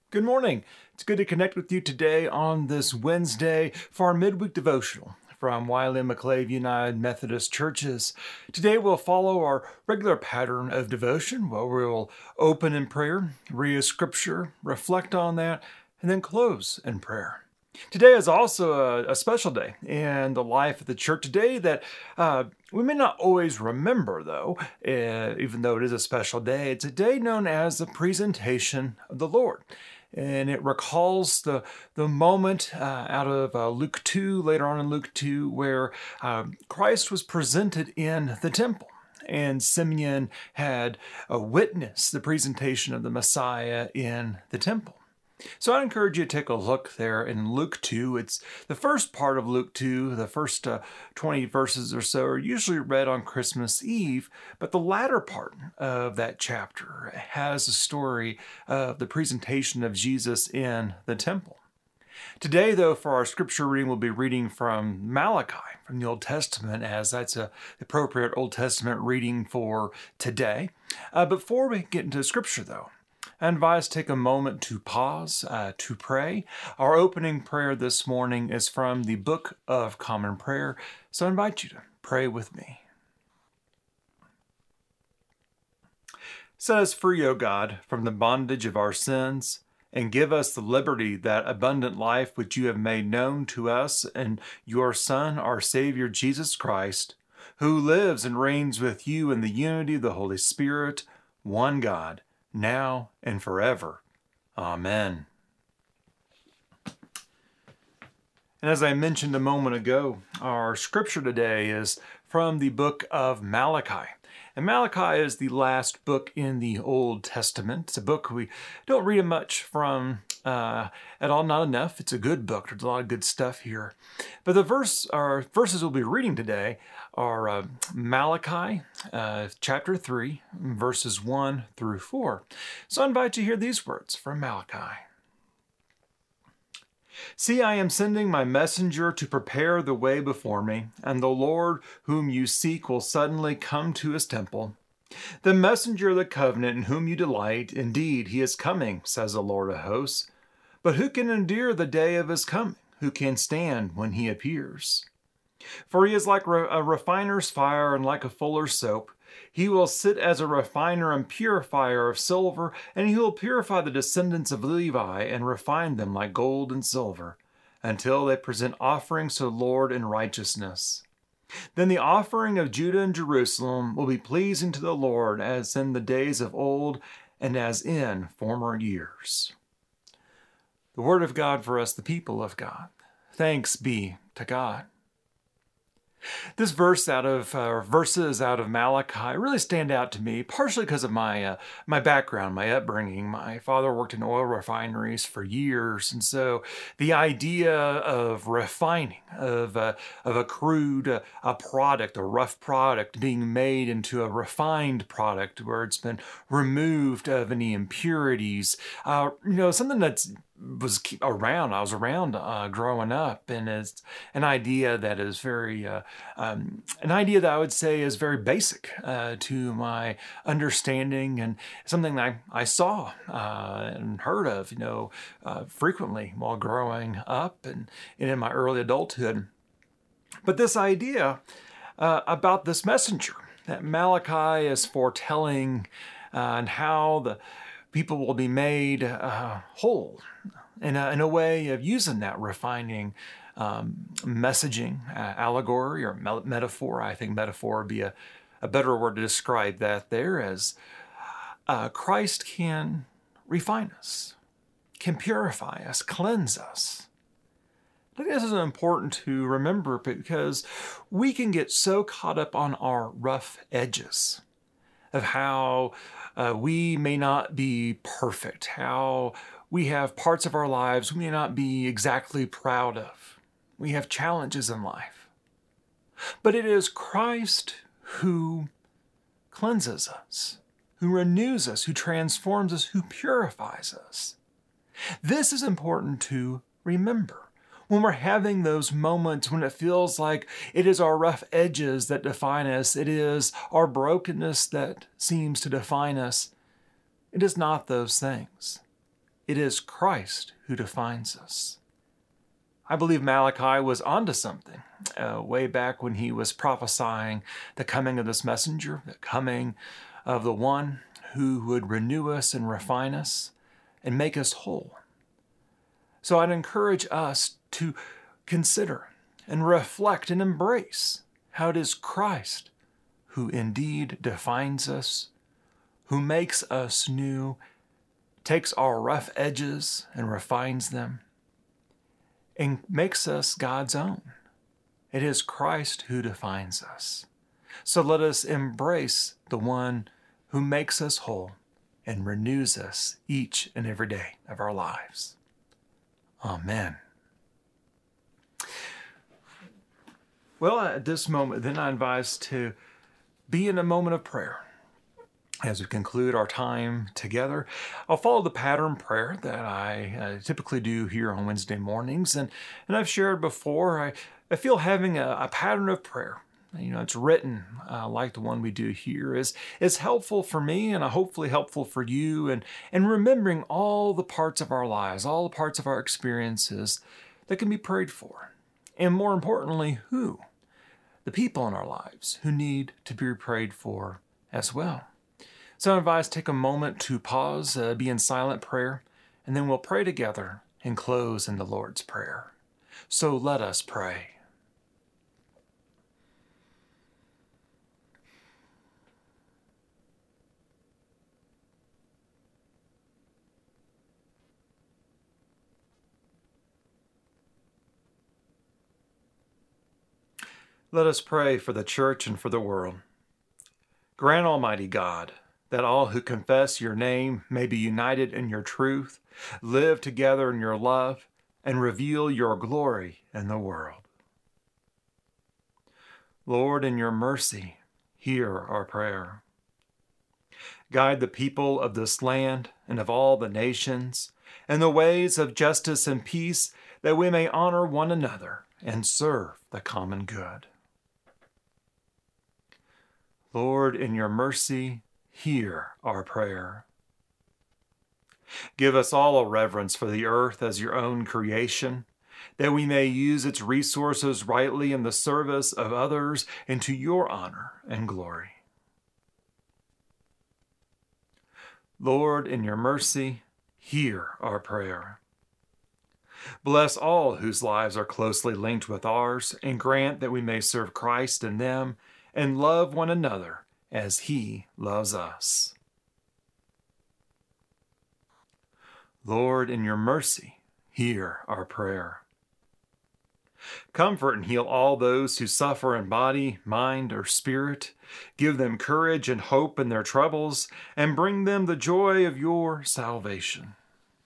Good morning. It's good to connect with you today on this Wednesday for our midweek devotional from Wiley McClave United Methodist Churches. Today we'll follow our regular pattern of devotion where we'll open in prayer, read a scripture, reflect on that, and then close in prayer. Today is also a special day in the life of the church today that we may not always remember, though, even though it is a special day. It's a day known as the presentation of the Lord. And it recalls the moment out of Luke 2, later on in Luke 2, where Christ was presented in the temple. And Simeon had witnessed the presentation of the Messiah in the temple. So I'd encourage you to take a look there in Luke 2. It's the first part of Luke 2. The first 20 verses or so are usually read on Christmas Eve, but the latter part of that chapter has a story of the presentation of Jesus in the temple. Today, though, for our scripture reading, we'll be reading from Malachi, from the Old Testament, as that's the appropriate Old Testament reading for today. Before we get into scripture, though, I advise take a moment to pause, to pray. Our opening prayer this morning is from the Book of Common Prayer, so I invite you to pray with me. Set us free, O God, from the bondage of our sins, and give us the liberty, that abundant life which you have made known to us and your Son, our Savior, Jesus Christ, who lives and reigns with you in the unity of the Holy Spirit, one God, now and forever. Amen. And as I mentioned a moment ago, our scripture today is from the book of Malachi. And Malachi is the last book in the Old Testament. It's a book we don't read much from at all, not enough. It's a good book. There's a lot of good stuff here. But the verses we'll be reading today are Malachi chapter 3, verses 1 through 4. So I invite you to hear these words from Malachi. See, I am sending my messenger to prepare the way before me, and the Lord whom you seek will suddenly come to his temple. The messenger of the covenant in whom you delight, indeed, he is coming, says the Lord of hosts. But who can endure the day of his coming? Who can stand when he appears? For he is like a refiner's fire and like a fuller's soap. He will sit as a refiner and purifier of silver, and he will purify the descendants of Levi and refine them like gold and silver, until they present offerings to the Lord in righteousness. Then the offering of Judah and Jerusalem will be pleasing to the Lord, as in the days of old and as in former years. The word of God for us, the people of God. Thanks be to God. This verses out of Malachi really stand out to me, partially because of my background, my upbringing. My father worked in oil refineries for years, and so the idea of refining, of a crude product, a rough product, being made into a refined product where it's been removed of any impurities, something that's I was around growing up, and it's an idea that is very, an idea that I would say is very basic to my understanding, and something that I saw and heard of, frequently while growing up and in my early adulthood. But this idea about this messenger that Malachi is foretelling and how the people will be made whole in a way of using that refining messaging, allegory or metaphor. I think metaphor would be a better word to describe that there, as Christ can refine us, can purify us, cleanse us. I think this is important to remember because we can get so caught up on our rough edges of how we may not be perfect, how we have parts of our lives we may not be exactly proud of. We have challenges in life. But it is Christ who cleanses us, who renews us, who transforms us, who purifies us. This is important to remember. When we're having those moments when it feels like it is our rough edges that define us, it is our brokenness that seems to define us, it is not those things. It is Christ who defines us. I believe Malachi was onto something way back when he was prophesying the coming of this messenger, the coming of the one who would renew us and refine us and make us whole. So I'd encourage us to consider and reflect and embrace how it is Christ who indeed defines us, who makes us new, takes our rough edges and refines them, and makes us God's own. It is Christ who defines us. So let us embrace the one who makes us whole and renews us each and every day of our lives. Amen. Well, at this moment, then I advise to be in a moment of prayer. As we conclude our time together, I'll follow the pattern prayer that I typically do here on Wednesday mornings. And I've shared before, I feel having a pattern of prayer, it's written like the one we do here, is helpful for me and hopefully helpful for you. And remembering all the parts of our lives, all the parts of our experiences that can be prayed for. And more importantly, who? The people in our lives who need to be prayed for as well. So I advise take a moment to pause, be in silent prayer, and then we'll pray together and close in the Lord's Prayer. So let us pray. Let us pray for the church and for the world. Grant, Almighty God, that all who confess your name may be united in your truth, live together in your love, and reveal your glory in the world. Lord, in your mercy, hear our prayer. Guide the people of this land and of all the nations in the ways of justice and peace, that we may honor one another and serve the common good. Lord, in your mercy, hear our prayer. Give us all a reverence for the earth as your own creation, that we may use its resources rightly in the service of others and to your honor and glory. Lord, in your mercy, hear our prayer. Bless all whose lives are closely linked with ours, and grant that we may serve Christ in them and love one another as he loves us. Lord, in your mercy, hear our prayer. Comfort and heal all those who suffer in body, mind, or spirit. Give them courage and hope in their troubles, and bring them the joy of your salvation.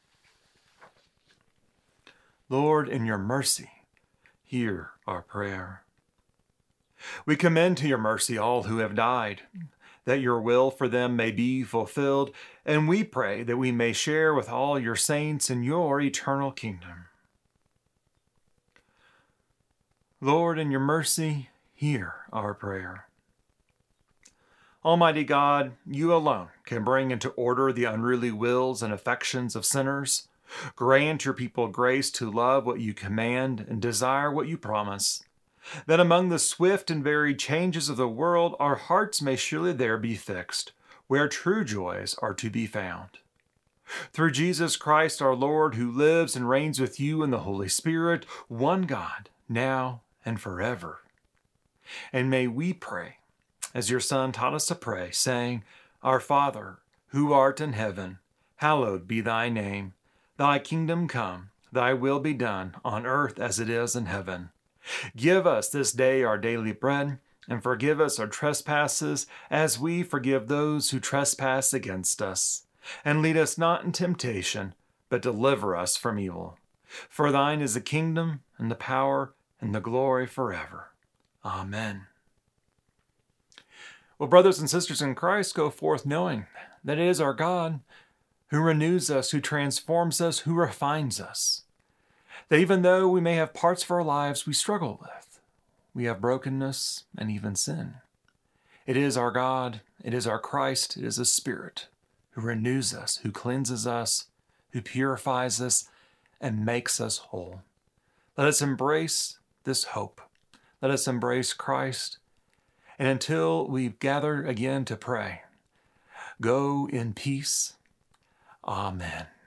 Lord, in your mercy, hear our prayer. We commend to your mercy all who have died, that your will for them may be fulfilled, and we pray that we may share with all your saints in your eternal kingdom. Lord, in your mercy, hear our prayer. Almighty God, you alone can bring into order the unruly wills and affections of sinners. Grant your people grace to love what you command and desire what you promise, that among the swift and varied changes of the world, our hearts may surely there be fixed, where true joys are to be found. Through Jesus Christ our Lord, who lives and reigns with you in the Holy Spirit, one God, now and forever. And may we pray, as your Son taught us to pray, saying, Our Father, who art in heaven, hallowed be thy name. Thy kingdom come, thy will be done, on earth as it is in heaven. Give us this day our daily bread, and forgive us our trespasses, as we forgive those who trespass against us. And lead us not in temptation, but deliver us from evil. For thine is the kingdom, and the power, and the glory forever. Amen. Well, brothers and sisters in Christ, go forth knowing that it is our God who renews us, who transforms us, who refines us. That even though we may have parts of our lives we struggle with, we have brokenness and even sin, it is our God, it is our Christ, it is the Spirit who renews us, who cleanses us, who purifies us and makes us whole. Let us embrace this hope. Let us embrace Christ. And until we gather again to pray, go in peace. Amen.